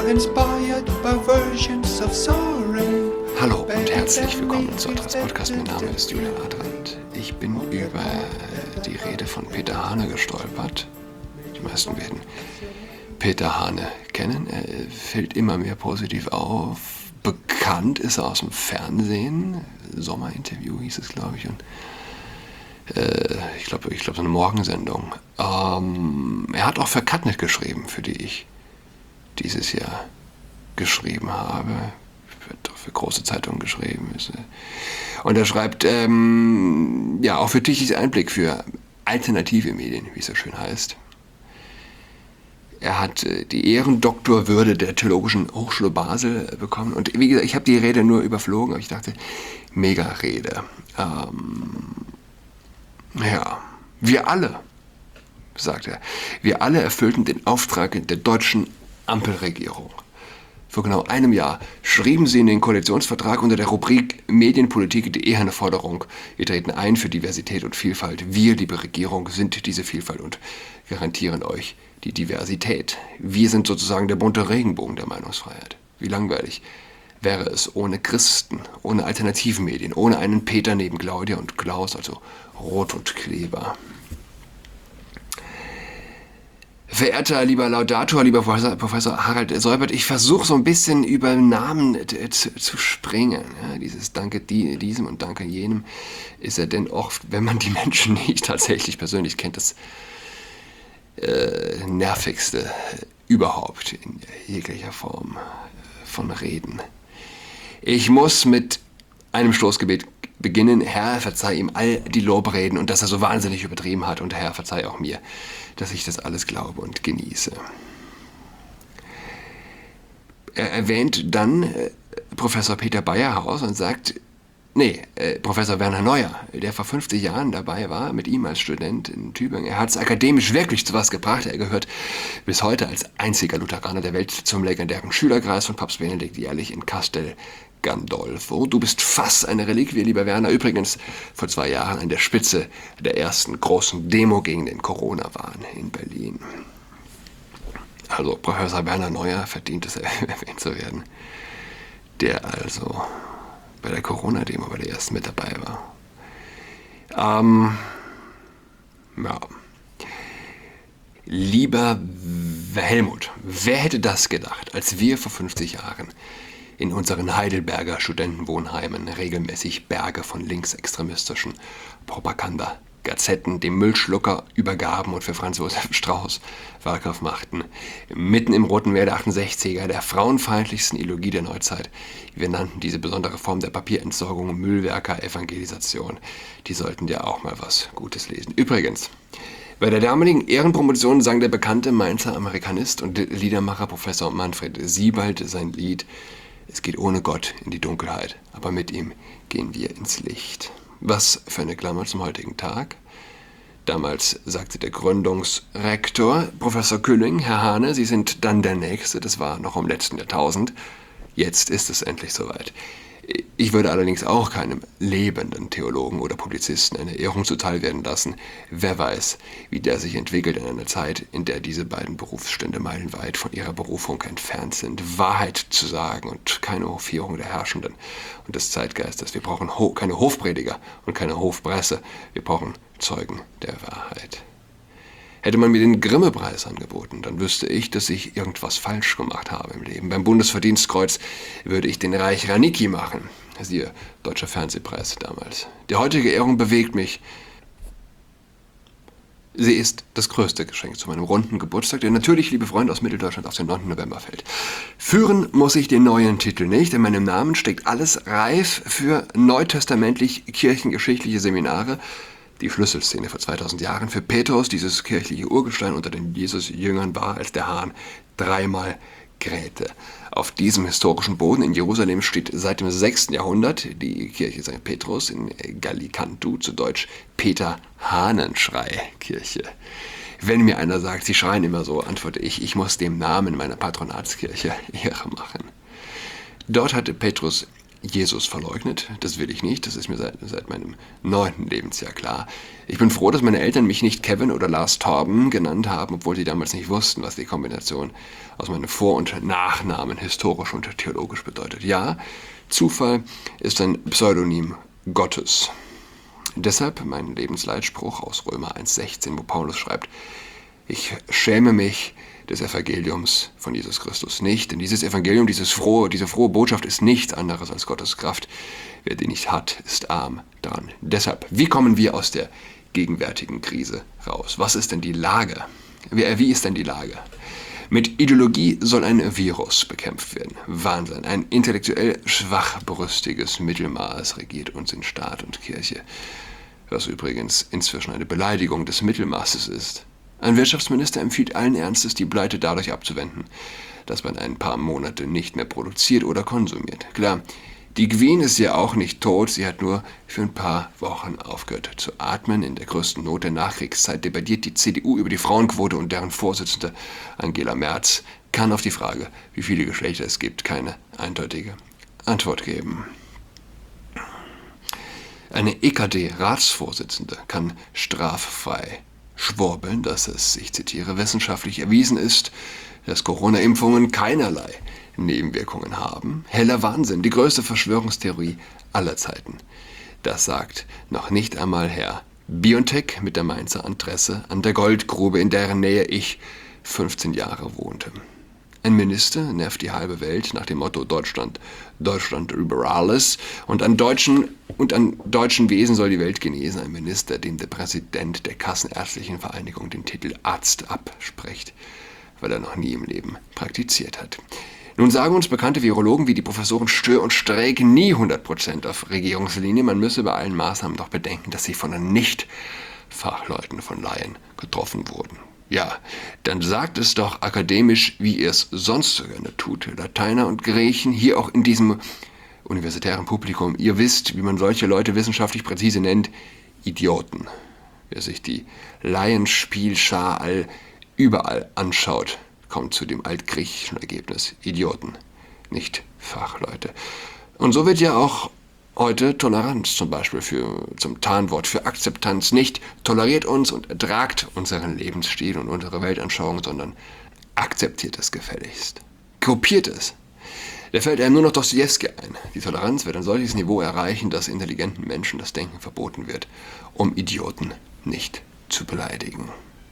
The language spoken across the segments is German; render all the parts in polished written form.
inspired by versions of soaring. Hallo und herzlich willkommen zu Adress Podcast. Mein Name ist Julian Adrand. Ich bin über die Rede von Peter Hane gestolpert. Die meisten werden Peter Hane kennen. Er fällt immer mehr positiv auf. Bekannt ist er aus dem Fernsehen. Sommerinterview hieß es, glaube ich. Und ich glaube, so eine Morgensendung. Er hat auch für Cutnet geschrieben, für die ich dieses Jahr geschrieben habe. Wird auch für große Zeitungen geschrieben. Und er schreibt, auch für Tichys Einblick für alternative Medien, wie es so schön heißt. Er hat die Ehrendoktorwürde der Theologischen Hochschule Basel bekommen. Und wie gesagt, ich habe die Rede nur überflogen, aber ich dachte, mega Rede. Wir alle, sagt er, wir alle erfüllten den Auftrag der deutschen Ampelregierung. Vor genau einem Jahr schrieben sie in den Koalitionsvertrag unter der Rubrik Medienpolitik die eherne Forderung: Wir treten ein für Diversität und Vielfalt. Wir, liebe Regierung, sind diese Vielfalt und garantieren euch die Diversität. Wir sind sozusagen der bunte Regenbogen der Meinungsfreiheit. Wie langweilig wäre es ohne Christen, ohne Alternativmedien, ohne einen Peter neben Claudia und Klaus, also Rot und Kleber. Verehrter lieber Laudator, lieber Professor Harald Seubert, ich versuche so ein bisschen über Namen zu springen. Ja, dieses Danke diesem und Danke jenem ist ja denn oft, wenn man die Menschen nicht tatsächlich persönlich kennt, das nervigste überhaupt in jeglicher Form von Reden. Ich muss mit einem Stoßgebet beginnen. Herr, verzeih ihm all die Lobreden und dass er so wahnsinnig übertrieben hat. Und Herr, verzeih auch mir, dass ich das alles glaube und genieße. Er erwähnt dann Professor Peter Bayerhaus und sagt, Professor Werner Neuer, der vor 50 Jahren dabei war, mit ihm als Student in Tübingen. Er hat es akademisch wirklich zu was gebracht. Er gehört bis heute als einziger Lutheraner der Welt zum legendären Schülerkreis von Papst Benedikt jährlich in Castel Gandolfo. Du bist fast eine Reliquie, lieber Werner. Übrigens vor 2 Jahren an der Spitze der ersten großen Demo gegen den Corona-Wahn in Berlin. Also Professor Werner Neuer verdient es, erwähnt zu werden, der also bei der Corona-Demo bei der ersten mit dabei war. Lieber Helmut, wer hätte das gedacht, als wir vor 50 Jahren in unseren Heidelberger Studentenwohnheimen regelmäßig Berge von linksextremistischen Propaganda-Gazetten dem Müllschlucker übergaben und für Franz Josef Strauß Wahlkampf machten. Mitten im Roten Meer der 68er, der frauenfeindlichsten Ideologie der Neuzeit. Wir nannten diese besondere Form der Papierentsorgung Müllwerker-Evangelisation. Die sollten ja auch mal was Gutes lesen. Übrigens, bei der damaligen Ehrenpromotion sang der bekannte Mainzer Amerikanist und Liedermacher Professor Manfred Siebald sein Lied Es geht ohne Gott in die Dunkelheit, aber mit ihm gehen wir ins Licht. Was für eine Klammer zum heutigen Tag. Damals sagte der Gründungsrektor, Professor Külling, Herr Hane, Sie sind dann der Nächste, das war noch im letzten Jahrtausend. Jetzt ist es endlich soweit. Ich würde allerdings auch keinem lebenden Theologen oder Publizisten eine Ehrung zuteil werden lassen. Wer weiß, wie der sich entwickelt in einer Zeit, in der diese beiden Berufsstände meilenweit von ihrer Berufung entfernt sind. Wahrheit zu sagen und keine Hofierung der Herrschenden und des Zeitgeistes. Wir brauchen keine Hofprediger und keine Hofpresse. Wir brauchen Zeugen der Wahrheit. Hätte man mir den Grimme-Preis angeboten, dann wüsste ich, dass ich irgendwas falsch gemacht habe im Leben. Beim Bundesverdienstkreuz würde ich den Reich Ranicki machen. Siehe, Deutscher Fernsehpreis damals. Die heutige Ehrung bewegt mich. Sie ist das größte Geschenk zu meinem runden Geburtstag, der natürlich, liebe Freunde aus Mitteldeutschland, auf den 9. November fällt. Führen muss ich den neuen Titel nicht. In meinem Namen steckt alles reif für neutestamentlich kirchengeschichtliche Seminare. Die Schlüsselszene vor 2000 Jahren für Petrus, dieses kirchliche Urgestein unter den Jesus-Jüngern, war, als der Hahn 3-mal krähte. Auf diesem historischen Boden in Jerusalem steht seit dem 6. Jahrhundert die Kirche St. Petrus in Gallicantu, zu Deutsch Peter-Hahnenschrei-Kirche. Wenn mir einer sagt, Sie schreien immer so, antworte ich muss dem Namen meiner Patronatskirche Ehre machen. Dort hatte Petrus Jesus verleugnet. Das will ich nicht, das ist mir seit meinem 9. Lebensjahr klar. Ich bin froh, dass meine Eltern mich nicht Kevin oder Lars Torben genannt haben, obwohl sie damals nicht wussten, was die Kombination aus meinen Vor- und Nachnamen historisch und theologisch bedeutet. Ja, Zufall ist ein Pseudonym Gottes. Deshalb mein Lebensleitspruch aus Römer 1,16, wo Paulus schreibt: Ich schäme mich des Evangeliums von Jesus Christus nicht, denn dieses Evangelium, diese frohe Botschaft ist nichts anderes als Gottes Kraft. Wer die nicht hat, ist arm daran. Deshalb, wie kommen wir aus der gegenwärtigen Krise raus? Was ist denn die Lage? Wie ist denn die Lage? Mit Ideologie soll ein Virus bekämpft werden. Wahnsinn. Ein intellektuell schwachbrüstiges Mittelmaß regiert uns in Staat und Kirche. Was übrigens inzwischen eine Beleidigung des Mittelmaßes ist. Ein Wirtschaftsminister empfiehlt allen Ernstes, die Pleite dadurch abzuwenden, dass man ein paar Monate nicht mehr produziert oder konsumiert. Klar, die Queen ist ja auch nicht tot, sie hat nur für ein paar Wochen aufgehört zu atmen. In der größten Not der Nachkriegszeit debattiert die CDU über die Frauenquote und deren Vorsitzende Angela Merz kann auf die Frage, wie viele Geschlechter es gibt, keine eindeutige Antwort geben. Eine EKD-Ratsvorsitzende kann straffrei schwurbeln, dass es, ich zitiere, wissenschaftlich erwiesen ist, dass Corona-Impfungen keinerlei Nebenwirkungen haben. Heller Wahnsinn, die größte Verschwörungstheorie aller Zeiten. Das sagt noch nicht einmal Herr BioNTech mit der Mainzer Adresse an der Goldgrube, in deren Nähe ich 15 Jahre wohnte. Ein Minister nervt die halbe Welt nach dem Motto Deutschland über alles und an deutschen Wesen soll die Welt genesen. Ein Minister, dem der Präsident der Kassenärztlichen Vereinigung den Titel Arzt abspricht, weil er noch nie im Leben praktiziert hat. Nun sagen uns bekannte Virologen wie die Professoren Stör und Streeck nie 100% auf Regierungslinie. Man müsse bei allen Maßnahmen doch bedenken, dass sie von Nicht-Fachleuten, von Laien getroffen wurden. Ja, dann sagt es doch akademisch, wie ihr es sonst so gerne tut. Lateiner und Griechen, hier auch in diesem universitären Publikum. Ihr wisst, wie man solche Leute wissenschaftlich präzise nennt, Idioten. Wer sich die Laienspielschar überall anschaut, kommt zu dem altgriechischen Ergebnis. Idioten, nicht Fachleute. Und so wird ja auch heute Toleranz zum Beispiel zum Tarnwort für Akzeptanz. Nicht toleriert uns und ertragt unseren Lebensstil und unsere Weltanschauung, sondern akzeptiert es gefälligst. Kopiert es. Da fällt einem nur noch Dostojewski ein. Die Toleranz wird ein solches Niveau erreichen, dass intelligenten Menschen das Denken verboten wird, um Idioten nicht zu beleidigen.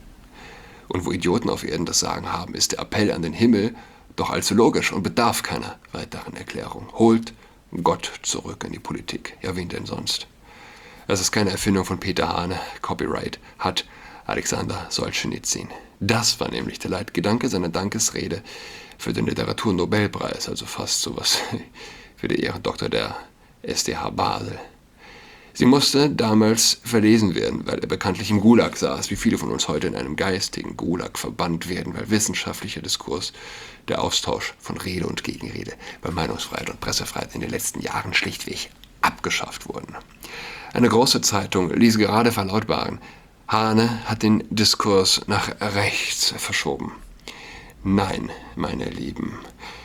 Und wo Idioten auf Erden das Sagen haben, ist der Appell an den Himmel doch allzu logisch und bedarf keiner weiteren Erklärung. Holt Gott zurück in die Politik. Ja, wen denn sonst? Das ist keine Erfindung von Peter Hane. Copyright hat Alexander Solzhenitsyn. Das war nämlich der Leitgedanke seiner Dankesrede für den Literaturnobelpreis, also fast sowas für die Ehrendoktor der SDH Basel. Sie musste damals verlesen werden, weil er bekanntlich im Gulag saß, wie viele von uns heute in einem geistigen Gulag verbannt werden, weil wissenschaftlicher Diskurs, der Austausch von Rede und Gegenrede bei Meinungsfreiheit und Pressefreiheit in den letzten Jahren schlichtweg abgeschafft wurden. Eine große Zeitung ließ gerade verlautbaren, Hane hat den Diskurs nach rechts verschoben. Nein, meine Lieben,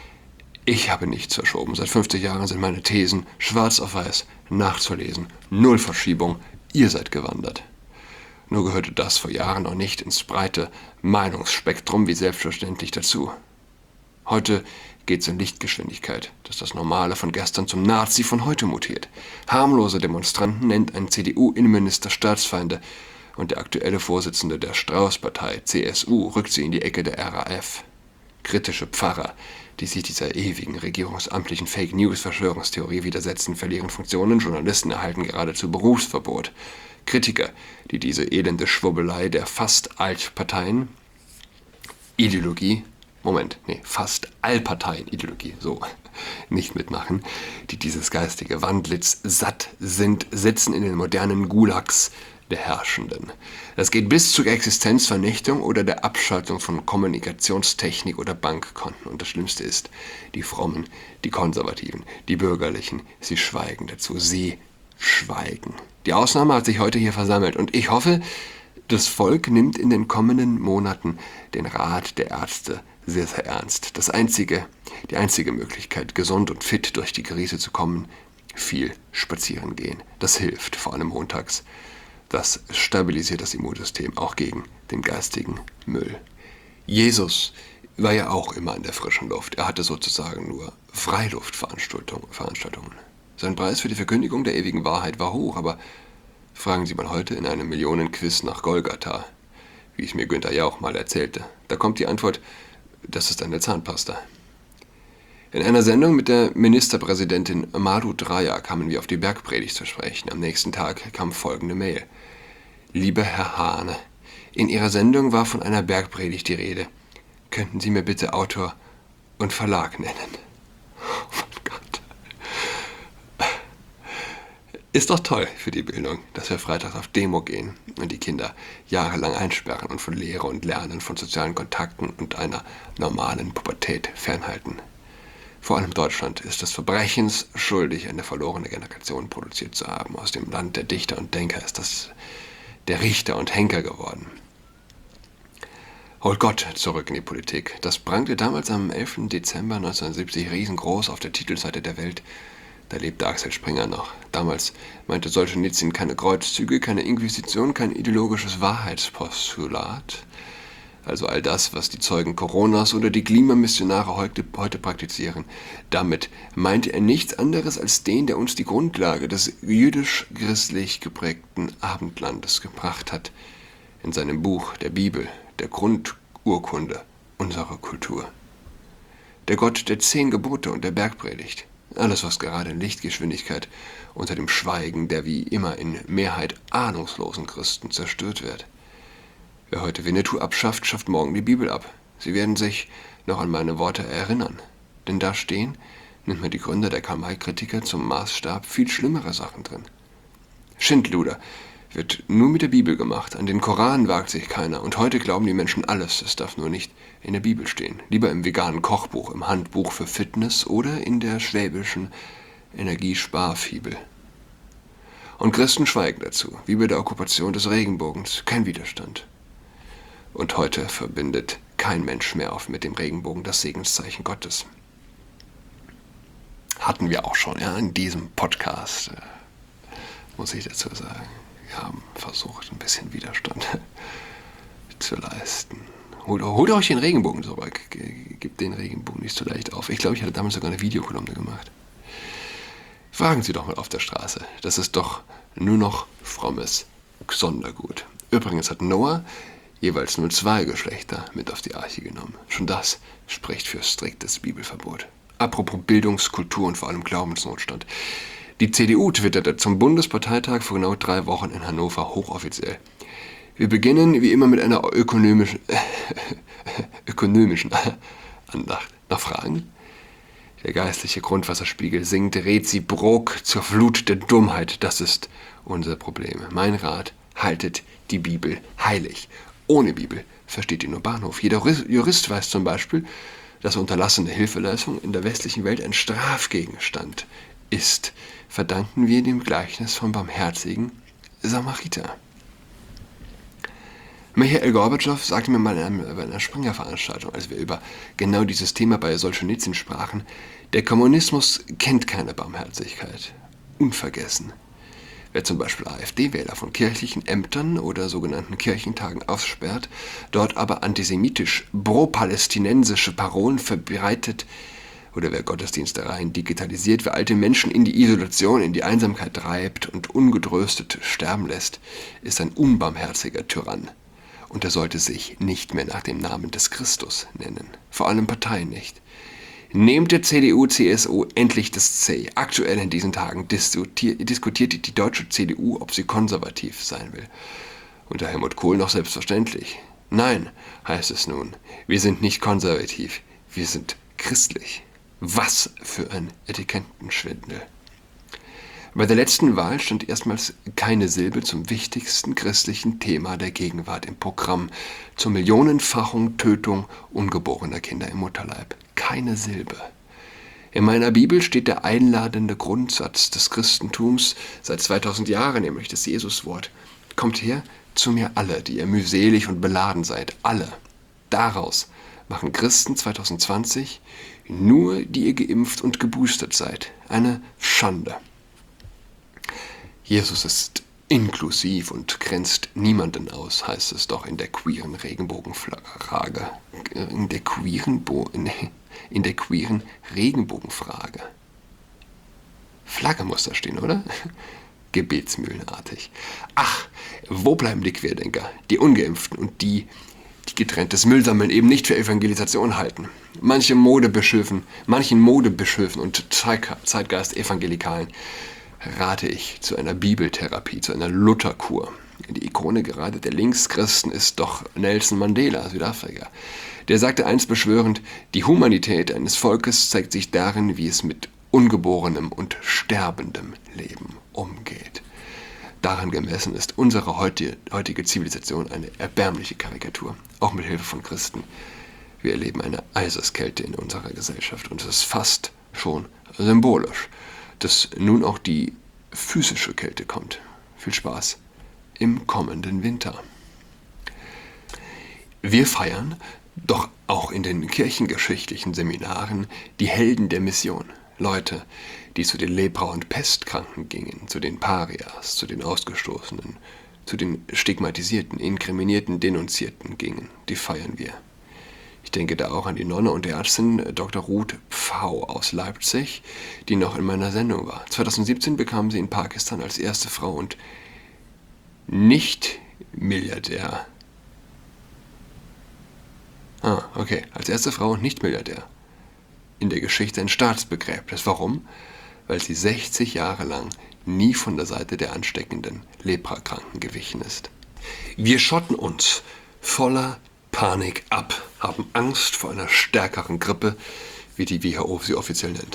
ich habe nichts verschoben. Seit 50 Jahren sind meine Thesen schwarz auf weiß nachzulesen. Null Verschiebung, ihr seid gewandert. Nur gehörte das vor Jahren noch nicht ins breite Meinungsspektrum wie selbstverständlich dazu. Heute geht's in Lichtgeschwindigkeit, dass das Normale von gestern zum Nazi von heute mutiert. Harmlose Demonstranten nennt ein CDU-Innenminister Staatsfeinde und der aktuelle Vorsitzende der Strauß-Partei, CSU, rückt sie in die Ecke der RAF. Kritische Pfarrer, die sich dieser ewigen regierungsamtlichen Fake-News-Verschwörungstheorie widersetzen, verlieren Funktionen, Journalisten erhalten geradezu Berufsverbot. Kritiker, die diese elende Schwurbelei der fast Allparteien-Ideologie, so, nicht mitmachen, die dieses geistige Wandlitz satt sind, sitzen in den modernen Gulags der Herrschenden. Das geht bis zur Existenzvernichtung oder der Abschaltung von Kommunikationstechnik oder Bankkonten. Und das Schlimmste ist, die Frommen, die Konservativen, die Bürgerlichen, sie schweigen dazu. Sie schweigen. Die Ausnahme hat sich heute hier versammelt und ich hoffe, Das Volk nimmt in den kommenden Monaten den Rat der Ärzte sehr, sehr ernst. Die einzige Möglichkeit, gesund und fit durch die Krise zu kommen, viel spazieren gehen. Das hilft, vor allem montags. Das stabilisiert das Immunsystem auch gegen den geistigen Müll. Jesus war ja auch immer in der frischen Luft. Er hatte sozusagen nur Freiluftveranstaltungen. Sein Preis für die Verkündigung der ewigen Wahrheit war hoch, aber fragen Sie mal heute in einem Millionenquiz nach Golgatha, wie es mir Günther Jauch mal erzählte. Da kommt die Antwort, das ist eine Zahnpasta. In einer Sendung mit der Ministerpräsidentin Madhu Draya kamen wir auf die Bergpredigt zu sprechen. Am nächsten Tag kam folgende Mail. Lieber Herr Hahn, in Ihrer Sendung war von einer Bergpredigt die Rede. Könnten Sie mir bitte Autor und Verlag nennen? Oh mein Gott. Ist doch toll für die Bildung, dass wir freitags auf Demo gehen und die Kinder jahrelang einsperren und von Lehre und Lernen, von sozialen Kontakten und einer normalen Pubertät fernhalten. Vor allem Deutschland ist des Verbrechens schuldig, eine verlorene Generation produziert zu haben. Aus dem Land der Dichter und Denker ist das der Richter und Henker geworden. Holt Gott zurück in die Politik. Das prangte damals am 11. Dezember 1970 riesengroß auf der Titelseite der Welt. Da lebte Axel Springer noch. Damals meinte Solschenizyn keine Kreuzzüge, keine Inquisition, kein ideologisches Wahrheitspostulat. Also all das, was die Zeugen Coronas oder die Klimamissionare heute praktizieren. Damit meinte er nichts anderes als den, der uns die Grundlage des jüdisch-christlich geprägten Abendlandes gebracht hat. In seinem Buch der Bibel, der Grundurkunde unserer Kultur. Der Gott der 10 Gebote und der Bergpredigt. Alles, was gerade in Lichtgeschwindigkeit unter dem Schweigen der wie immer in Mehrheit ahnungslosen Christen zerstört wird. Wer heute Winnetou abschafft, schafft morgen die Bibel ab. Sie werden sich noch an meine Worte erinnern. Denn da stehen, nimmt man die Gründer der Karl-May-Kritiker zum Maßstab, viel schlimmere Sachen drin. Schindluder wird nur mit der Bibel gemacht. An den Koran wagt sich keiner. Und heute glauben die Menschen alles. Es darf nur nicht in der Bibel stehen. Lieber im veganen Kochbuch, im Handbuch für Fitness oder in der schwäbischen Energiesparfibel. Und Christen schweigen dazu, wie bei der Okkupation des Regenbogens. Kein Widerstand. Und heute verbindet kein Mensch mehr mit dem Regenbogen das Segenszeichen Gottes. Hatten wir auch schon, ja, in diesem Podcast, muss ich dazu sagen. Wir haben versucht, ein bisschen Widerstand zu leisten. Holt euch den Regenbogen zurück. Gebt den Regenbogen nicht so leicht auf. Ich glaube, ich hatte damals sogar eine Videokolumne gemacht. Fragen Sie doch mal auf der Straße. Das ist doch nur noch frommes Sondergut. Übrigens hat Noah jeweils nur 2 Geschlechter mit auf die Arche genommen. Schon das spricht für striktes Bibelverbot. Apropos Bildungskultur und vor allem Glaubensnotstand. Die CDU twitterte zum Bundesparteitag vor genau 3 Wochen in Hannover hochoffiziell. Wir beginnen wie immer mit einer ökonomischen Andacht. Noch Fragen? Der geistliche Grundwasserspiegel sinkt reziprok zur Flut der Dummheit. Das ist unser Problem. Mein Rat, haltet die Bibel heilig. Ohne Bibel versteht ihr nur Bahnhof. Jeder Jurist weiß zum Beispiel, dass unterlassene Hilfeleistung in der westlichen Welt ein Strafgegenstand ist. Verdanken wir dem Gleichnis vom barmherzigen Samariter. Michael Gorbatschow sagte mir mal bei einer Springer-Veranstaltung, als wir über genau dieses Thema bei Solschenizyn sprachen, der Kommunismus kennt keine Barmherzigkeit. Unvergessen. Wer zum Beispiel AfD-Wähler von kirchlichen Ämtern oder sogenannten Kirchentagen aussperrt, dort aber antisemitisch pro-palästinensische Parolen verbreitet, oder wer Gottesdienste rein digitalisiert, wer alte Menschen in die Isolation, in die Einsamkeit treibt und ungetröstet sterben lässt, ist ein unbarmherziger Tyrann. Und er sollte sich nicht mehr nach dem Namen des Christus nennen. Vor allem Parteien nicht. Nehmt der CDU, CSU endlich das C. Aktuell in diesen Tagen diskutiert die deutsche CDU, ob sie konservativ sein will. Unter Helmut Kohl noch selbstverständlich. Nein, heißt es nun, wir sind nicht konservativ, wir sind christlich. Was für ein Etikettenschwindel. Bei der letzten Wahl stand erstmals keine Silbe zum wichtigsten christlichen Thema der Gegenwart im Programm, zur Millionenfachung Tötung ungeborener Kinder im Mutterleib. Keine Silbe. In meiner Bibel steht der einladende Grundsatz des Christentums seit 2000 Jahren, nämlich das Jesuswort. Kommt her, zu mir alle, die ihr mühselig und beladen seid, alle. Daraus machen Christen 2020 nur, die ihr geimpft und geboostert seid, eine Schande. Jesus ist inklusiv und grenzt niemanden aus, heißt es doch in der queeren Regenbogenfrage. In der queeren Regenbogenfrage. Flagge muss da stehen, oder? Gebetsmühlenartig. Ach, wo bleiben die Querdenker, die Ungeimpften und die getrenntes Müllsammeln eben nicht für Evangelisation halten? Manchen Modebischöfen und Zeitgeist-Evangelikalen rate ich zu einer Bibeltherapie, zu einer Lutherkur. Die Ikone gerade der Linkschristen ist doch Nelson Mandela, Südafrika. Der sagte einst beschwörend, die Humanität eines Volkes zeigt sich darin, wie es mit ungeborenem und sterbendem Leben umgeht. Daran gemessen ist unsere heutige Zivilisation eine erbärmliche Karikatur, auch mit Hilfe von Christen. Wir erleben eine Eiseskälte in unserer Gesellschaft und es ist fast schon symbolisch, dass nun auch die physische Kälte kommt. Viel Spaß im kommenden Winter. Wir feiern, doch auch in den kirchengeschichtlichen Seminaren, die Helden der Mission. Leute, die zu den Lepra- und Pestkranken gingen, zu den Parias, zu den Ausgestoßenen, zu den Stigmatisierten, Inkriminierten, Denunzierten gingen. Die feiern wir. Ich denke da auch an die Nonne und Ärztin Dr. Ruth Pfau aus Leipzig, die noch in meiner Sendung war. 2017 bekam sie in Pakistan als erste Frau und Nicht-Milliardär. Als erste Frau und Nicht-Milliardär in der Geschichte ein Staatsbegräbnis. Warum? Weil sie 60 Jahre lang nie von der Seite der ansteckenden Leprakranken gewichen ist. Wir schotten uns voller Panik ab, haben Angst vor einer stärkeren Grippe, wie die WHO sie offiziell nennt.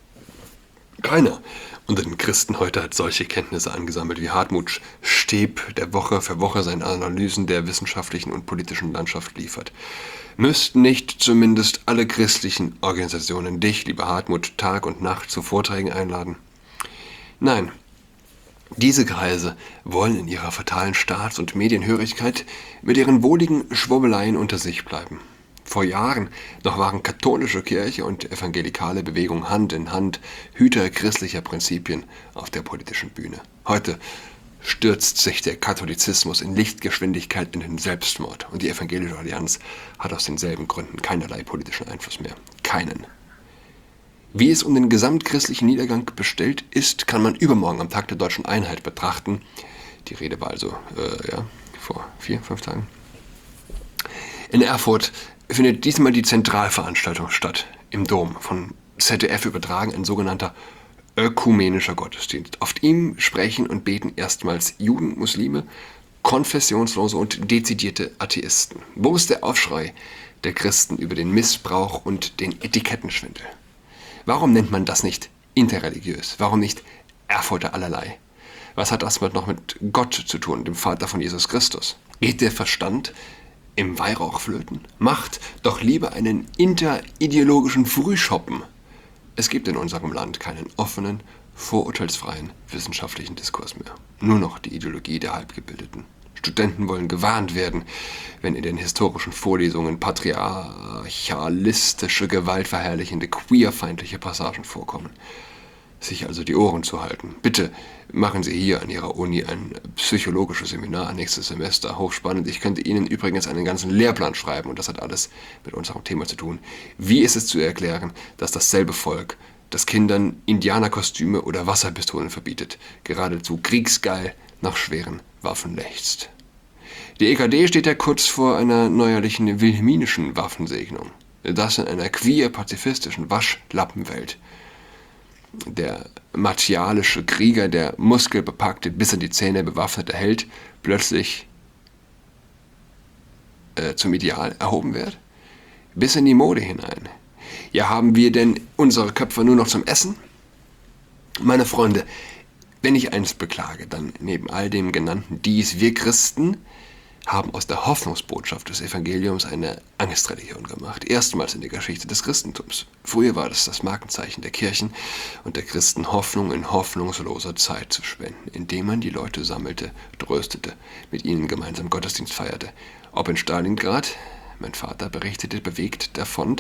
Keiner unter den Christen heute hat solche Kenntnisse angesammelt wie Hartmut Steb, der Woche für Woche seine Analysen der wissenschaftlichen und politischen Landschaft liefert. Müssten nicht zumindest alle christlichen Organisationen dich, lieber Hartmut, Tag und Nacht zu Vorträgen einladen? Nein, diese Kreise wollen in ihrer fatalen Staats- und Medienhörigkeit mit ihren wohligen Schwurbeleien unter sich bleiben. Vor Jahren noch waren katholische Kirche und evangelikale Bewegung Hand in Hand Hüter christlicher Prinzipien auf der politischen Bühne. Heute stürzt sich der Katholizismus in Lichtgeschwindigkeit in den Selbstmord und die Evangelische Allianz hat aus denselben Gründen keinerlei politischen Einfluss mehr. Keinen. Wie es um den gesamtchristlichen Niedergang bestellt ist, kann man übermorgen am Tag der Deutschen Einheit betrachten. Die Rede war also vor 4-5 Tagen. In Erfurt findet diesmal die Zentralveranstaltung statt, im Dom, von ZDF übertragen, ein sogenannter ökumenischer Gottesdienst. Auf ihm sprechen und beten erstmals Juden, Muslime, Konfessionslose und dezidierte Atheisten. Wo ist der Aufschrei der Christen über den Missbrauch und den Etikettenschwindel? Warum nennt man das nicht interreligiös? Warum nicht Erfurter allerlei? Was hat das noch mit Gott zu tun, dem Vater von Jesus Christus? Geht der Verstand im Weihrauch flöten? Macht doch lieber einen interideologischen Frühschoppen. Es gibt in unserem Land keinen offenen, vorurteilsfreien wissenschaftlichen Diskurs mehr. Nur noch die Ideologie der Halbgebildeten. Studenten wollen gewarnt werden, wenn in den historischen Vorlesungen patriarchalistische, gewaltverherrlichende, queerfeindliche Passagen vorkommen. Sich also die Ohren zu halten. Bitte machen Sie hier an Ihrer Uni ein psychologisches Seminar nächstes Semester. Hochspannend. Ich könnte Ihnen übrigens einen ganzen Lehrplan schreiben und das hat alles mit unserem Thema zu tun. Wie ist es zu erklären, dass dasselbe Volk, das Kindern Indianerkostüme oder Wasserpistolen verbietet, geradezu kriegsgeil nach schweren Waffen lechzt? Die EKD steht ja kurz vor einer neuerlichen wilhelminischen Waffensegnung. Das in einer queer-pazifistischen Waschlappenwelt. Der martialische Krieger, der muskelbepackte, bis in die Zähne bewaffnete Held, plötzlich zum Ideal erhoben wird? Bis in die Mode hinein. Ja, haben wir denn unsere Köpfe nur noch zum Essen? Meine Freunde, wenn ich eins beklage, dann neben all dem Genannten dies: Wir Christen haben aus der Hoffnungsbotschaft des Evangeliums eine Angstreligion gemacht. Erstmals in der Geschichte des Christentums. Früher war das Markenzeichen der Kirchen und der Christen, Hoffnung in hoffnungsloser Zeit zu spenden, indem man die Leute sammelte, tröstete, mit ihnen gemeinsam Gottesdienst feierte. Ob in Stalingrad, mein Vater berichtete bewegt davon,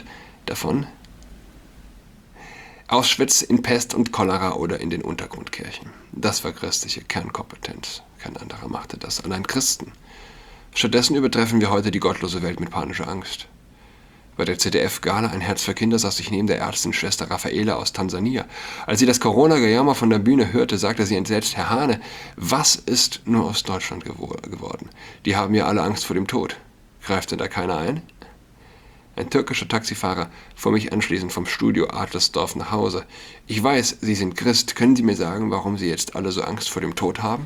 Auschwitz, in Pest und Cholera oder in den Untergrundkirchen. Das war christliche Kernkompetenz. Kein anderer machte das, allein Christen. Stattdessen übertreffen wir heute die gottlose Welt mit panischer Angst. Bei der ZDF-Gala Ein Herz für Kinder saß ich neben der Ärztin Schwester Raffaela aus Tansania. Als sie das Corona-Gejammer von der Bühne hörte, sagte sie entsetzt: Herr Hahne, was ist nur aus Deutschland geworden? Die haben ja alle Angst vor dem Tod. Greift denn da keiner ein? Ein türkischer Taxifahrer fuhr mich anschließend vom Studio Adlersdorf nach Hause. Ich weiß, Sie sind Christ. Können Sie mir sagen, warum Sie jetzt alle so Angst vor dem Tod haben?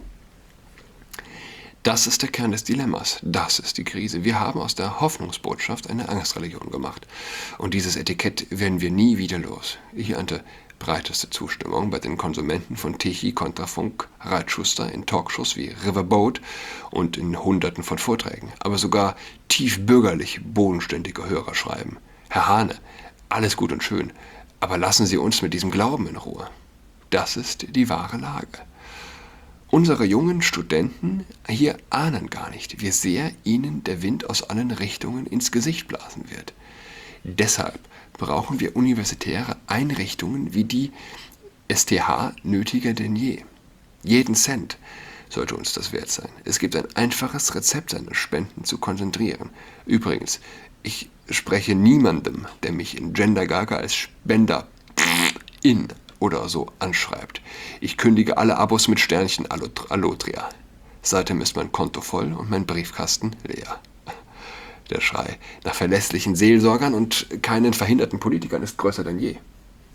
Das ist der Kern des Dilemmas. Das ist die Krise. Wir haben aus der Hoffnungsbotschaft eine Angstreligion gemacht. Und dieses Etikett werden wir nie wieder los. Ich ernte breiteste Zustimmung bei den Konsumenten von Tichy, Kontrafunk, Harald Schuster in Talkshows wie Riverboat und in Hunderten von Vorträgen. Aber sogar tief bürgerlich bodenständige Hörer schreiben: Herr Hahne, alles gut und schön, aber lassen Sie uns mit diesem Glauben in Ruhe. Das ist die wahre Lage. Unsere jungen Studenten hier ahnen gar nicht, wie sehr ihnen der Wind aus allen Richtungen ins Gesicht blasen wird. Deshalb brauchen wir universitäre Einrichtungen wie die STH nötiger denn je. Jeden Cent sollte uns das wert sein. Es gibt ein einfaches Rezept, seine Spenden zu konzentrieren. Übrigens, ich spreche niemandem, der mich in Gender Gaga als Spender in oder so anschreibt. Ich kündige alle Abos mit Sternchen Allotria. Seitdem ist mein Konto voll und mein Briefkasten leer. Der Schrei nach verlässlichen Seelsorgern und keinen verhinderten Politikern ist größer denn je.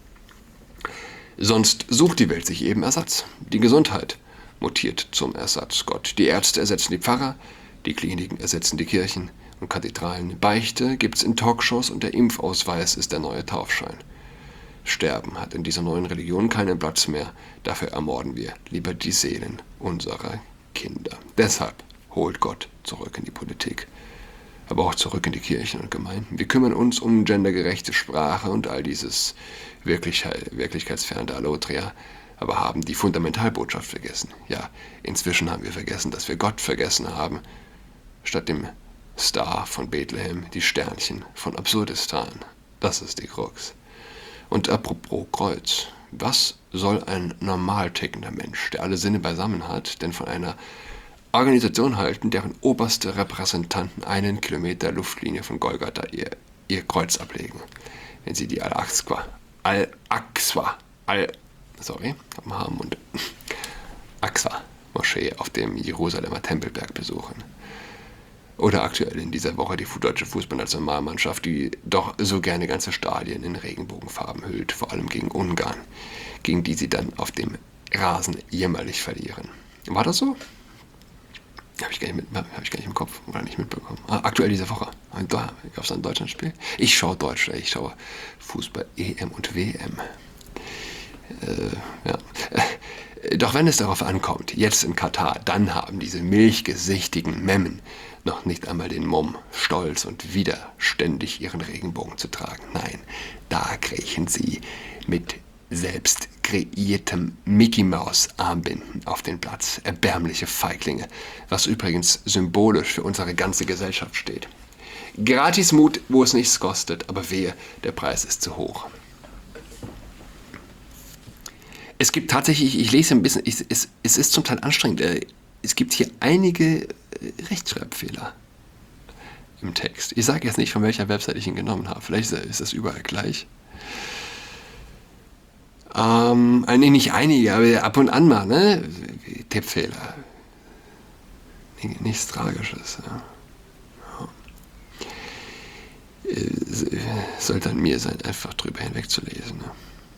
Sonst sucht die Welt sich eben Ersatz. Die Gesundheit mutiert zum Ersatzgott. Die Ärzte ersetzen die Pfarrer, die Kliniken ersetzen die Kirchen und Kathedralen. Beichte gibt's in Talkshows und der Impfausweis ist der neue Taufschein. Sterben hat in dieser neuen Religion keinen Platz mehr. Dafür ermorden wir lieber die Seelen unserer Kinder. Deshalb holt Gott zurück in die Politik, aber auch zurück in die Kirchen und Gemeinden. Wir kümmern uns um gendergerechte Sprache und all dieses wirklichkeitsferne Allotria, aber haben die Fundamentalbotschaft vergessen. Ja, inzwischen haben wir vergessen, dass wir Gott vergessen haben. Statt dem Star von Bethlehem die Sternchen von Absurdistan. Das ist die Krux. Und apropos Kreuz, was soll ein normal tickender Mensch, der alle Sinne beisammen hat, denn von einer Organisation halten, deren oberste Repräsentanten 1 Kilometer Luftlinie von Golgatha ihr Kreuz ablegen, wenn sie die Al-Aqsa-Moschee auf dem Jerusalemer Tempelberg besuchen. Oder aktuell in dieser Woche die deutsche Fußballnationalmannschaft, die doch so gerne ganze Stadien in Regenbogenfarben hüllt, vor allem gegen Ungarn, gegen die sie dann auf dem Rasen jämmerlich verlieren. War das so? Habe ich gar nicht im Kopf oder nicht mitbekommen. Aktuell diese Woche. Da gab es ein Deutschlandspiel. Ich schaue Fußball EM und WM. Ja. Doch wenn es darauf ankommt, jetzt in Katar, dann haben diese milchgesichtigen Memmen noch nicht einmal den Mumm, stolz und widerständig ihren Regenbogen zu tragen. Nein, da kriechen sie mit selbst kreiertem Mickey-Maus-Armbinden auf den Platz. Erbärmliche Feiglinge, was übrigens symbolisch für unsere ganze Gesellschaft steht. Gratismut, wo es nichts kostet, aber wehe, der Preis ist zu hoch. Es gibt tatsächlich, ich lese ein bisschen, es ist zum Teil anstrengend, es gibt hier einige Rechtschreibfehler im Text. Ich sage jetzt nicht, von welcher Website ich ihn genommen habe, vielleicht ist das überall gleich. Nicht einige, aber ab und an mal, ne? Tippfehler. Nichts Tragisches. Ja. Sollte an mir sein, einfach drüber hinwegzulesen. Ne?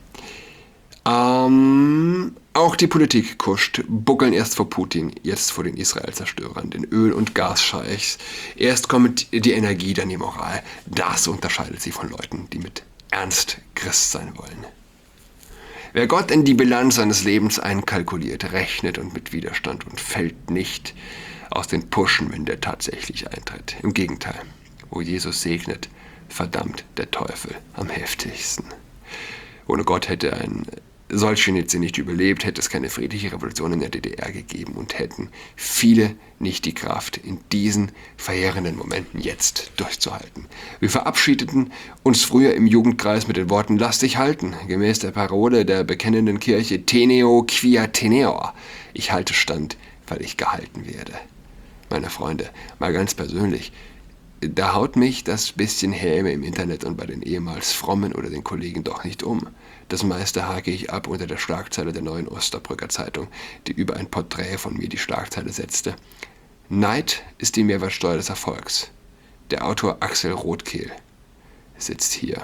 Auch die Politik kuscht, buckeln erst vor Putin, jetzt vor den Israel-Zerstörern, den Öl- und Gasscheichs. Erst kommt die Energie, dann die Moral. Das unterscheidet sie von Leuten, die mit Ernst Christ sein wollen. Wer Gott in die Bilanz seines Lebens einkalkuliert, rechnet und mit Widerstand und fällt nicht aus den Puschen, wenn der tatsächlich eintritt. Im Gegenteil, wo Jesus segnet, verdammt der Teufel am heftigsten. Ohne Gott hätte ein Solzhenitsyn nicht überlebt, hätte es keine friedliche Revolution in der DDR gegeben und hätten viele nicht die Kraft, in diesen verheerenden Momenten jetzt durchzuhalten. Wir verabschiedeten uns früher im Jugendkreis mit den Worten „Lass dich halten", gemäß der Parole der bekennenden Kirche "Teneo quia teneor", ich halte stand, weil ich gehalten werde. Meine Freunde, mal ganz persönlich, da haut mich das bisschen Häme im Internet und bei den ehemals Frommen oder den Kollegen doch nicht um. Das meiste hake ich ab unter der Schlagzeile der Neuen Osterbrücker Zeitung, die über ein Porträt von mir die Schlagzeile setzte: Neid ist die Mehrwertsteuer des Erfolgs. Der Autor Axel Rothkehl sitzt hier.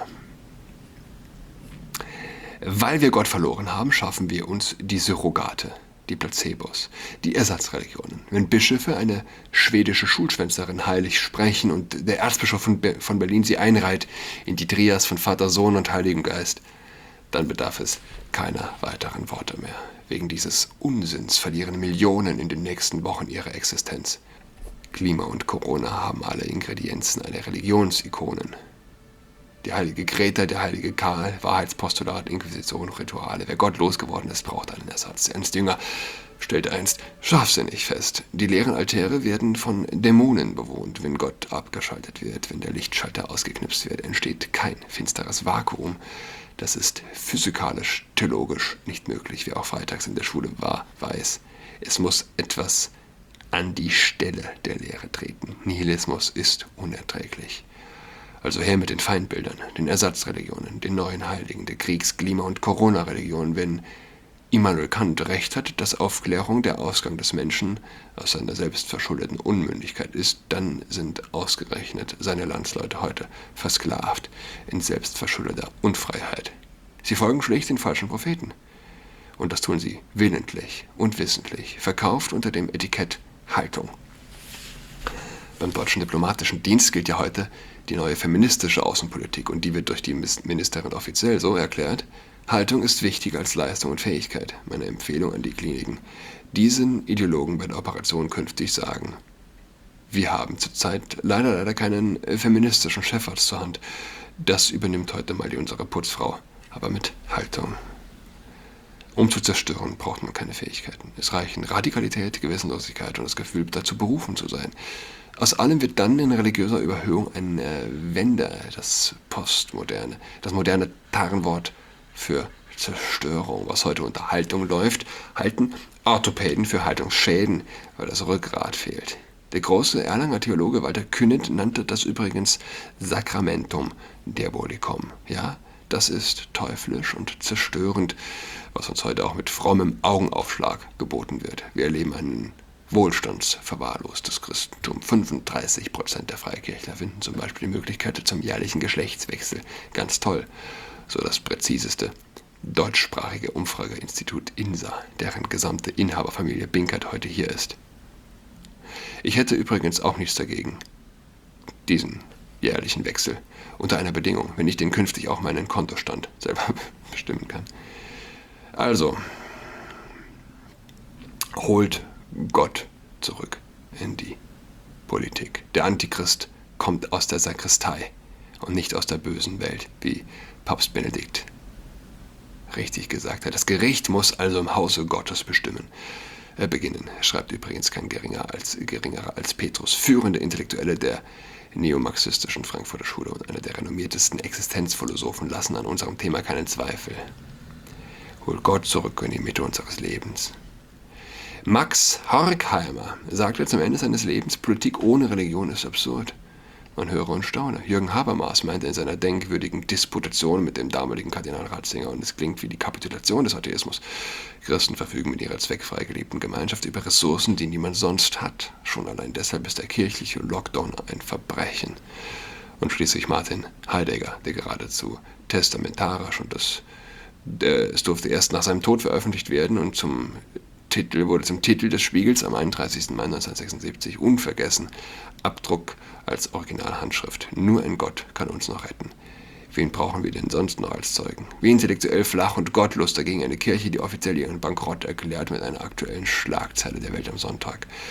Weil wir Gott verloren haben, schaffen wir uns die Surrogate, die Placebos, die Ersatzreligionen. Wenn Bischöfe eine schwedische Schulschwänzerin heilig sprechen und der Erzbischof von Berlin sie einreiht in die Trias von Vater, Sohn und Heiligem Geist, dann bedarf es keiner weiteren Worte mehr. Wegen dieses Unsinns verlieren Millionen in den nächsten Wochen ihre Existenz. Klima und Corona haben alle Ingredienzen einer Religionsikonen. Die heilige Greta, der heilige Karl, Wahrheitspostulat, Inquisition, Rituale. Wer Gott losgeworden ist, braucht einen Ersatz. Ernst Jünger stellte einst scharfsinnig fest: Die leeren Altäre werden von Dämonen bewohnt. Wenn Gott abgeschaltet wird, wenn der Lichtschalter ausgeknipst wird, entsteht kein finsteres Vakuum. Das ist physikalisch, theologisch nicht möglich. Wer auch freitags in der Schule war, weiß, es muss etwas an die Stelle der Lehre treten. Nihilismus ist unerträglich. Also her mit den Feindbildern, den Ersatzreligionen, den neuen Heiligen, der Kriegs-, Klima- und Corona-Religion. Wenn Immanuel Kant recht hat, dass Aufklärung der Ausgang des Menschen aus seiner selbstverschuldeten Unmündigkeit ist, dann sind ausgerechnet seine Landsleute heute versklavt in selbstverschuldeter Unfreiheit. Sie folgen schlicht den falschen Propheten. Und das tun sie willentlich und wissentlich, verkauft unter dem Etikett Haltung. Beim Deutschen Diplomatischen Dienst gilt ja heute die neue feministische Außenpolitik und die wird durch die Ministerin offiziell so erklärt: Haltung ist wichtiger als Leistung und Fähigkeit. Meine Empfehlung an die Kliniken: Diesen Ideologen bei der Operation künftig sagen: Wir haben zurzeit leider keinen feministischen Chefarzt zur Hand. Das übernimmt heute mal unsere Putzfrau, aber mit Haltung. Um zu zerstören, braucht man keine Fähigkeiten. Es reichen Radikalität, Gewissenlosigkeit und das Gefühl, dazu berufen zu sein. Aus allem wird dann in religiöser Überhöhung eine Wende, das Postmoderne, das moderne Tarnwort für Zerstörung, was heute unter Haltung läuft, halten Orthopäden für Haltungsschäden, weil das Rückgrat fehlt. Der große Erlanger Theologe Walter Künneth nannte das übrigens Sacramentum Diabolicum. Ja, das ist teuflisch und zerstörend, was uns heute auch mit frommem Augenaufschlag geboten wird. Wir erleben ein wohlstandsverwahrlostes Christentum. 35% der Freikirchler finden zum Beispiel die Möglichkeit zum jährlichen Geschlechtswechsel ganz toll. So das präziseste deutschsprachige Umfrageinstitut INSA, deren gesamte Inhaberfamilie Binkert heute hier ist. Ich hätte übrigens auch nichts dagegen, diesen jährlichen Wechsel, unter einer Bedingung, wenn ich den künftig auch meinen Kontostand selber bestimmen kann. Also, holt Gott zurück in die Politik. Der Antichrist kommt aus der Sakristei und nicht aus der bösen Welt, wie Papst Benedikt richtig gesagt hat. Das Gericht muss also im Hause Gottes beginnen, schreibt übrigens kein geringerer als Petrus, führende Intellektuelle der neomarxistischen Frankfurter Schule und einer der renommiertesten Existenzphilosophen, lassen an unserem Thema keinen Zweifel. Holt Gott zurück in die Mitte unseres Lebens. Max Horkheimer sagte zum Ende seines Lebens: Politik ohne Religion ist absurd. Man höre und staune. Jürgen Habermas meinte in seiner denkwürdigen Disputation mit dem damaligen Kardinal Ratzinger, und es klingt wie die Kapitulation des Atheismus: Christen verfügen mit ihrer zweckfrei gelebten Gemeinschaft über Ressourcen, die niemand sonst hat. Schon allein deshalb ist der kirchliche Lockdown ein Verbrechen. Und schließlich Martin Heidegger, der geradezu testamentarisch, und es durfte erst nach seinem Tod veröffentlicht werden und wurde zum Titel des Spiegels am 31. Mai 1976 unvergessen. Abdruck als Originalhandschrift. Nur ein Gott kann uns noch retten. Wen brauchen wir denn sonst noch als Zeugen? Wie intellektuell flach und gottlos dagegen eine Kirche, die offiziell ihren Bankrott erklärt mit einer aktuellen Schlagzeile der Welt am Sonntag.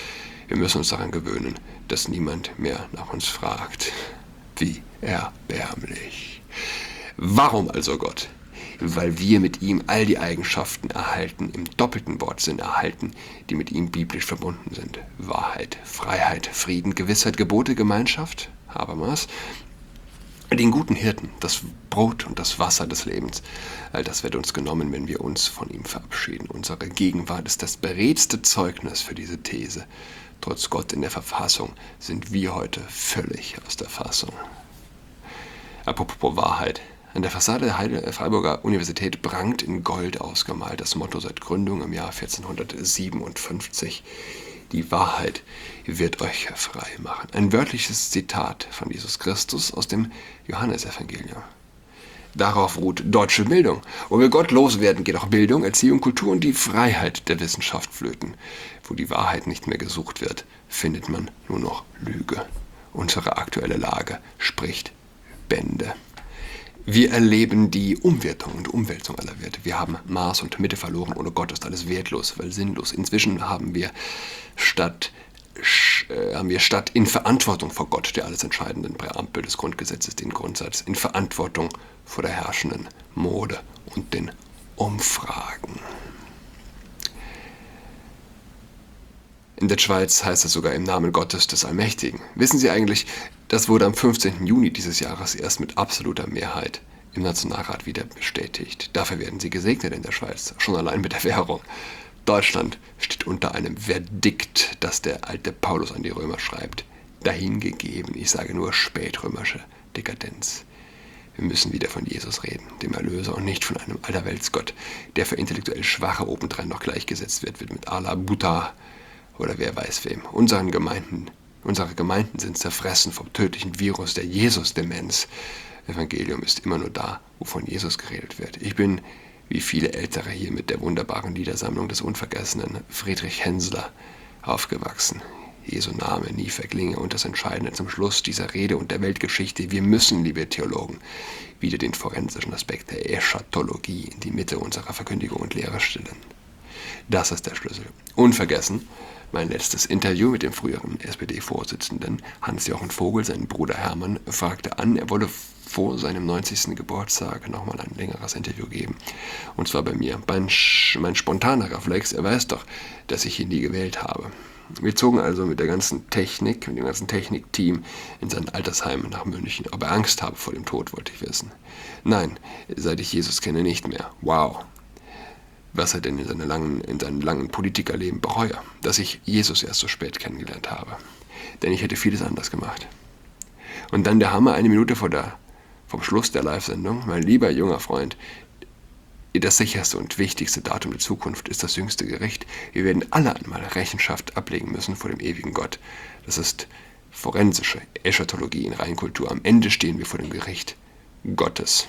Wir müssen uns daran gewöhnen, dass niemand mehr nach uns fragt. Wie erbärmlich. Warum also Gott? Weil wir mit ihm all die Eigenschaften erhalten, im doppelten Wortsinn erhalten, die mit ihm biblisch verbunden sind. Wahrheit, Freiheit, Frieden, Gewissheit, Gebote, Gemeinschaft, Habermas, den guten Hirten, das Brot und das Wasser des Lebens. All das wird uns genommen, wenn wir uns von ihm verabschieden. Unsere Gegenwart ist das beredtste Zeugnis für diese These. Trotz Gott in der Verfassung sind wir heute völlig aus der Fassung. Apropos Wahrheit. An der Fassade der Freiburger Universität prangt in Gold ausgemalt das Motto seit Gründung im Jahr 1457. Die Wahrheit wird euch frei machen. Ein wörtliches Zitat von Jesus Christus aus dem Johannesevangelium. Darauf ruht deutsche Bildung. Wo wir Gott loswerden, geht auch Bildung, Erziehung, Kultur und die Freiheit der Wissenschaft flöten. Wo die Wahrheit nicht mehr gesucht wird, findet man nur noch Lüge. Unsere aktuelle Lage spricht Bände. Wir erleben die Umwertung und Umwälzung aller Werte. Wir haben Maß und Mitte verloren. Ohne Gott ist alles wertlos, weil sinnlos. Inzwischen haben wir statt in Verantwortung vor Gott, der alles entscheidenden Präambel des Grundgesetzes, den Grundsatz, in Verantwortung vor der herrschenden Mode und den Umfragen. In der Schweiz heißt es sogar im Namen Gottes des Allmächtigen. Wissen Sie eigentlich, das wurde am 15. Juni dieses Jahres erst mit absoluter Mehrheit im Nationalrat wieder bestätigt. Dafür werden Sie gesegnet in der Schweiz, schon allein mit der Währung. Deutschland steht unter einem Verdikt, das der alte Paulus an die Römer schreibt. Dahingegeben, ich sage nur spätrömische Dekadenz. Wir müssen wieder von Jesus reden, dem Erlöser, und nicht von einem Allerweltsgott, der für intellektuell Schwache obendrein noch gleichgesetzt wird mit Allah, Buddha oder wer weiß wem. Unsere Gemeinden sind zerfressen vom tödlichen Virus der Jesus-Demenz. Evangelium ist immer nur da, wo von Jesus geredet wird. Ich bin, wie viele Ältere hier, mit der wunderbaren Liedersammlung des unvergessenen Friedrich Hensler aufgewachsen. Jesu Name nie verklinge, und das Entscheidende zum Schluss dieser Rede und der Weltgeschichte: Wir müssen, liebe Theologen, wieder den forensischen Aspekt der Eschatologie in die Mitte unserer Verkündigung und Lehre stellen. Das ist der Schlüssel. Unvergessen mein letztes Interview mit dem früheren SPD-Vorsitzenden Hans-Jochen Vogel. Sein Bruder Hermann fragte an, er wolle vor seinem 90. Geburtstag nochmal ein längeres Interview geben. Und zwar bei mir. Mein spontaner Reflex: er weiß doch, dass ich ihn nie gewählt habe. Wir zogen also mit dem ganzen Technikteam in sein Altersheim nach München. Ob er Angst habe vor dem Tod, wollte ich wissen. Nein, seit ich Jesus kenne, nicht mehr. Wow. Was er denn in seinem langen Politikerleben bereue, dass ich Jesus erst so spät kennengelernt habe. Denn ich hätte vieles anders gemacht. Und dann der Hammer, eine Minute vom Schluss der Live-Sendung: Mein lieber junger Freund, das sicherste und wichtigste Datum der Zukunft ist das jüngste Gericht. Wir werden alle einmal Rechenschaft ablegen müssen vor dem ewigen Gott. Das ist forensische Eschatologie in Reinkultur. Am Ende stehen wir vor dem Gericht Gottes.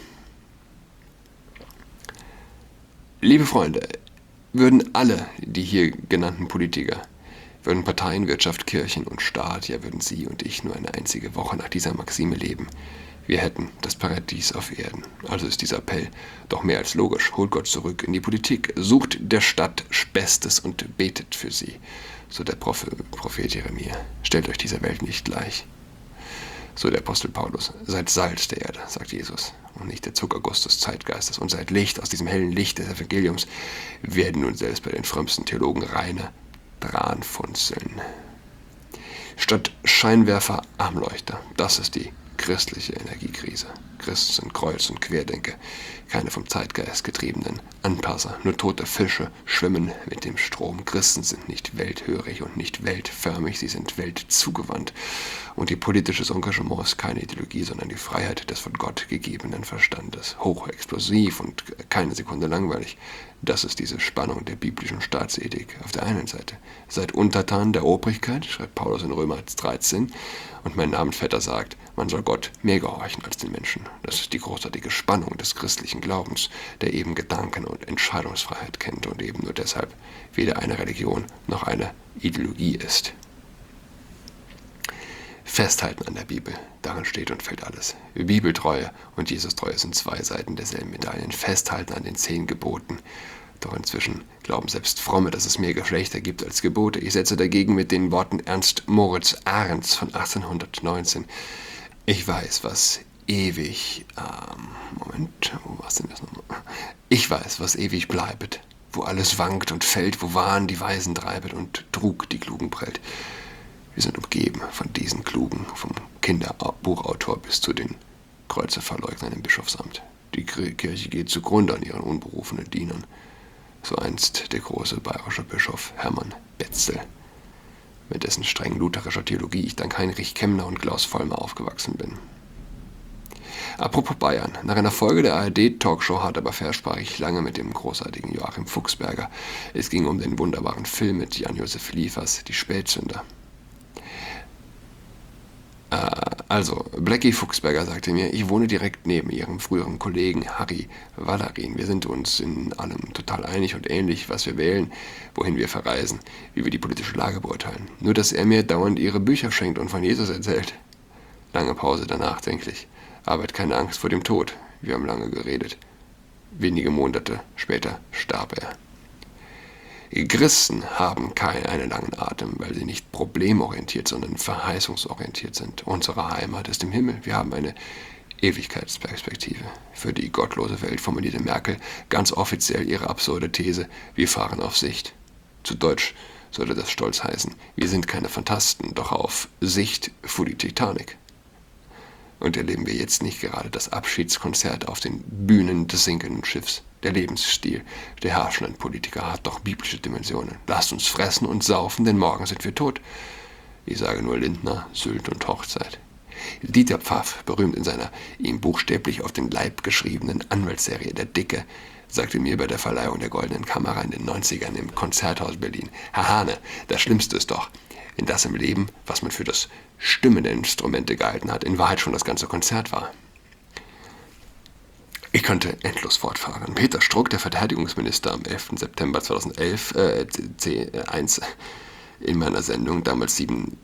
Liebe Freunde, würden alle die hier genannten Politiker, würden Parteien, Wirtschaft, Kirchen und Staat, ja, würden Sie und ich nur eine einzige Woche nach dieser Maxime leben, wir hätten das Paradies auf Erden. Also ist dieser Appell doch mehr als logisch. Holt Gott zurück in die Politik, sucht der Stadt Bestes und betet für sie. So der Prophet Jeremia: Stellt euch dieser Welt nicht gleich. So der Apostel Paulus: Seid Salz der Erde, sagt Jesus, und nicht der Zuckerguss des Zeitgeistes. Und seid Licht. Aus diesem hellen Licht des Evangeliums werden nun selbst bei den frömmsten Theologen reine Dranfunzeln. Statt Scheinwerfer Armleuchter. Das ist die christliche Energiekrise. Christen sind Kreuz- und Querdenker, keine vom Zeitgeist getriebenen Anpasser. Nur tote Fische schwimmen mit dem Strom. Christen sind nicht welthörig und nicht weltförmig, sie sind weltzugewandt. Und ihr politisches Engagement ist keine Ideologie, sondern die Freiheit des von Gott gegebenen Verstandes. Hochexplosiv und keine Sekunde langweilig. Das ist diese Spannung der biblischen Staatsethik. Auf der einen Seite: Seid untertan der Obrigkeit, schreibt Paulus in Römer 13, und mein Namensvetter sagt, man soll Gott mehr gehorchen als den Menschen. Das ist die großartige Spannung des christlichen Glaubens, der eben Gedanken- und Entscheidungsfreiheit kennt und eben nur deshalb weder eine Religion noch eine Ideologie ist. Festhalten an der Bibel, darin steht und fällt alles. Bibeltreue und Jesus-Treue sind zwei Seiten derselben Medaillen. Festhalten an den 10 Geboten, Doch inzwischen glauben selbst Fromme, dass es mehr Geschlechter gibt als Gebote. Ich setze dagegen mit den Worten Ernst Moritz Arendts von 1819. Ich weiß, was ewig... wo war's denn das nochmal? Ich weiß, was ewig bleibet, wo alles wankt und fällt, wo Wahn die Weisen treibet und Trug die Klugen prellt. Wir sind umgeben von diesen Klugen, vom Kinderbuchautor bis zu den Kreuzerverleugnern im Bischofsamt. Die Kirche geht zugrunde an ihren unberufenen Dienern. So einst der große bayerische Bischof Hermann Betzel, mit dessen streng lutherischer Theologie ich dank Heinrich Kemmner und Klaus Vollmer aufgewachsen bin. Apropos Bayern. Nach einer Folge der ARD-Talkshow Hart aber fair sprach ich lange mit dem großartigen Joachim Fuchsberger. Es ging um den wunderbaren Film mit Jan-Josef Liefers, Die Spätsünder. Blackie Fuchsberger sagte mir, ich wohne direkt neben ihrem früheren Kollegen Harry Wallarin. Wir sind uns in allem total einig und ähnlich, was wir wählen, wohin wir verreisen, wie wir die politische Lage beurteilen. Nur, dass er mir dauernd ihre Bücher schenkt und von Jesus erzählt. Lange Pause danach, denklich. Arbeit, keine Angst vor dem Tod. Wir haben lange geredet. Wenige Monate später starb er. Christen haben keinen langen Atem, weil sie nicht problemorientiert, sondern verheißungsorientiert sind. Unsere Heimat ist im Himmel. Wir haben eine Ewigkeitsperspektive. Für die gottlose Welt formulierte Merkel ganz offiziell ihre absurde These, wir fahren auf Sicht. Zu Deutsch sollte das stolz heißen, wir sind keine Phantasten, doch auf Sicht fuhr die Titanic. Und erleben wir jetzt nicht gerade das Abschiedskonzert auf den Bühnen des sinkenden Schiffs. Der Lebensstil der herrschenden Politiker hat doch biblische Dimensionen. Lasst uns fressen und saufen, denn morgen sind wir tot. Ich sage nur Lindner, Sylt und Hochzeit. Dieter Pfaff, berühmt in seiner ihm buchstäblich auf den Leib geschriebenen Anwaltsserie Der Dicke, sagte mir bei der Verleihung der Goldenen Kamera in den 90ern im Konzerthaus Berlin, Herr Hahne, das Schlimmste ist doch, in das im Leben, was man für das Stimmen der Instrumente gehalten hat, in Wahrheit schon das ganze Konzert war. Ich könnte endlos fortfahren. Peter Struck, der Verteidigungsminister, am 11. September 2011, C1, in meiner Sendung, damals 7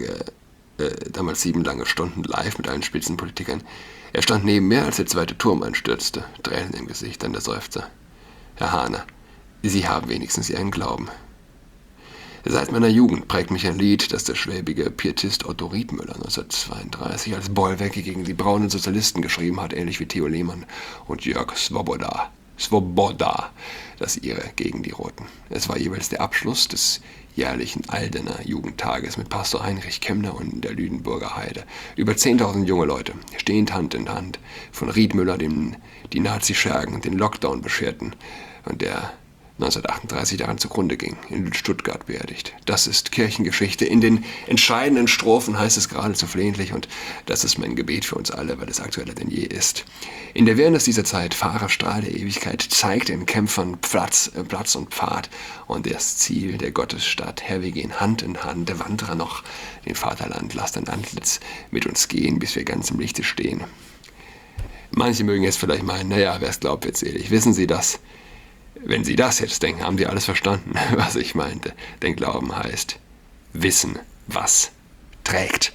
lange Stunden live mit allen Spitzenpolitikern. Er stand neben mir, als der zweite Turm einstürzte, Tränen im Gesicht, dann der Seufzer. Herr Hahne, Sie haben wenigstens Ihren Glauben. Seit meiner Jugend prägt mich ein Lied, das der schwäbige Pietist Otto Riedmüller 1932 als Bollwerke gegen die braunen Sozialisten geschrieben hat, ähnlich wie Theo Lehmann und Jörg Swoboda, das ihre gegen die Roten. Es war jeweils der Abschluss des jährlichen Aldener Jugendtages mit Pastor Heinrich Kemmner und der Lüdenburger Heide. Über 10.000 junge Leute, stehend Hand in Hand, von Riedmüller, dem die Nazi-Schergen den Lockdown bescherten und der 1938 daran zugrunde ging, in Stuttgart beerdigt. Das ist Kirchengeschichte. In den entscheidenden Strophen heißt es geradezu flehentlich und das ist mein Gebet für uns alle, weil es aktueller denn je ist. In der Wirrnis dieser Zeit, Fahrerstrahl der Ewigkeit, zeigt den Kämpfern Platz und Pfad und das Ziel der Gottesstadt. Herr, wir gehen Hand in Hand, der Wanderer noch den Vaterland, lass dein Antlitz mit uns gehen, bis wir ganz im Lichte stehen. Manche mögen jetzt vielleicht meinen, naja, wer es glaubt, wird selig. Wissen Sie das? Wenn Sie das jetzt denken, haben Sie alles verstanden, was ich meinte. Denn Glauben heißt wissen, was trägt.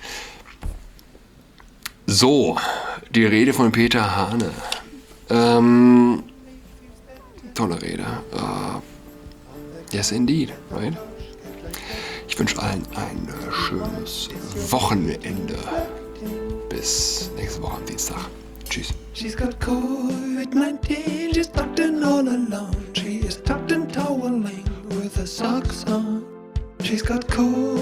So, die Rede von Peter Hahne. Tolle Rede. Yes, indeed, right? Ich wünsche allen ein schönes Wochenende. Bis nächste Woche am Dienstag. Tschüss. She's got COVID-19, she's tucked in all alone. She is tucked and toweling with her socks on. She's got COVID.